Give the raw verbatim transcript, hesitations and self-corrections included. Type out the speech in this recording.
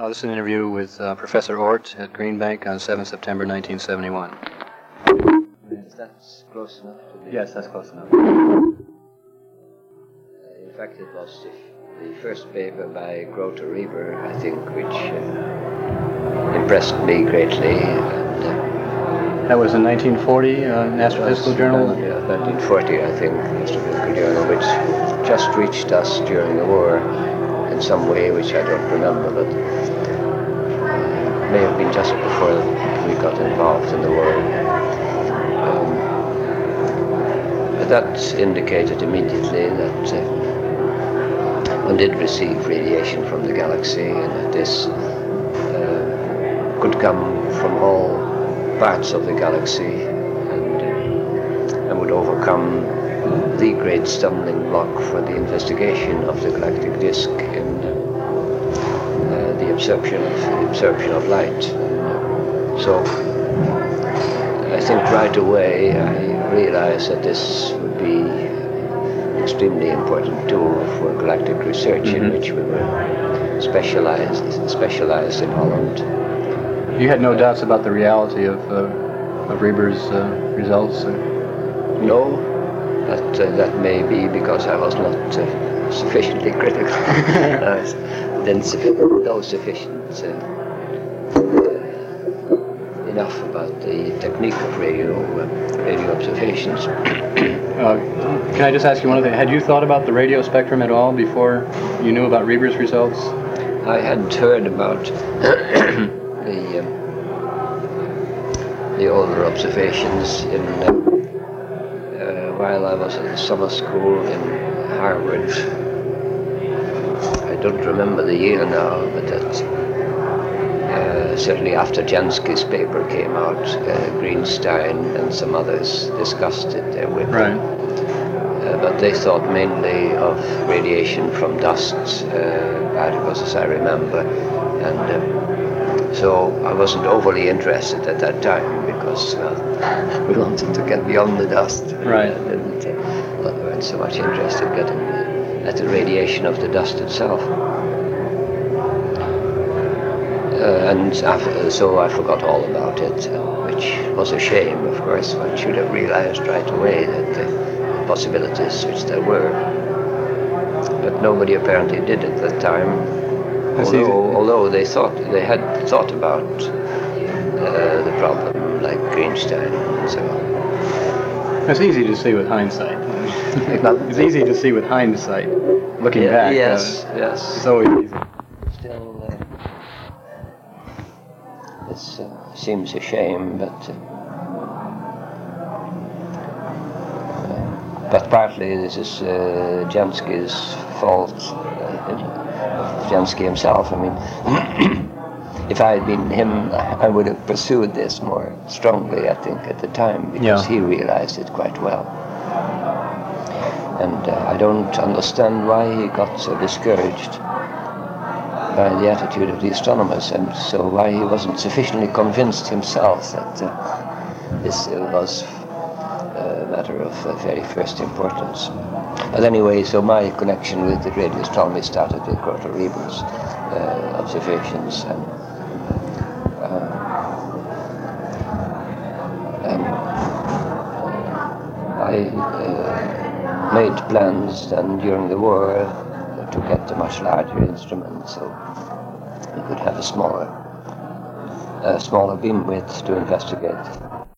Uh, this is an interview with uh, Professor Oort at Green Bank on the seventh of September nineteen seventy-one. Yes, that's close enough to be. Yes, that's close enough. Uh, in fact, it was the, the first paper by Grota Reber, I think, which uh, impressed me greatly. And, uh, that was in nineteen forty, uh, Astrophysical Journal? Uh, yeah, nineteen forty, I think, Astrophysical Journal, which just reached us during the war in some way, which I don't remember, but uh, may have been just before we got involved in the war. Um, but that indicated immediately that uh, one did receive radiation from the galaxy, and that this uh, could come from all parts of the galaxy, and, uh, and would overcome the great stumbling block for the investigation of the galactic disk in uh, uh, the absorption of the absorption of light. Uh, so I think right away I realized that this would be an extremely important tool for galactic research, mm-hmm. in which we were specialized specialized in Holland. You had no doubts about the reality of uh, of Reber's uh, results? Or? No. But uh, that may be because I was not uh, sufficiently critical. uh, then sufficient, no sufficient uh, uh, enough about the technique of radio uh, radio observations. uh, can I just ask you one other thing? Had you thought about the radio spectrum at all before you knew about Reber's results? I had heard about the um, the older observations in. Uh, While I was at summer school in Harvard, I don't remember the year now, but that uh, certainly after Jansky's paper came out, uh, Greenstein and some others discussed it there with right. them. Uh, but they thought mainly of radiation from dust uh, particles, as I remember, and uh, so I wasn't overly interested at that time because well, we wanted to get beyond the dust. Right. Uh, didn't, uh, well, we weren't so much interested in getting at the radiation of the dust itself. Uh, and after, so I forgot all about it, uh, which was a shame, of course. One should have realized right away that the possibilities which there were. But nobody apparently did at that time. Although, although they thought they had thought about uh, the problem, like Greenstein and so on. It's easy to see with hindsight. It's easy to see with hindsight, looking yeah, back. Yes, uh, yes. So easy. Still, uh, it uh, seems a shame, but uh, uh, but partly this is uh, Jansky's fault. Uh, Jansky himself. I mean, if I had been him, I would have pursued this more strongly, I think, at the time, because yeah. he realized it quite well. And uh, I don't understand why he got so discouraged by the attitude of the astronomers, and so why he wasn't sufficiently convinced himself that uh, this uh, was a matter of uh, very first importance. But anyway, so my connection with the radio astronomy started with Grota Reber's uh, observations, and, uh, and I uh, made plans then during the war uh, to get a much larger instrument, so we could have a smaller, a smaller beam width to investigate.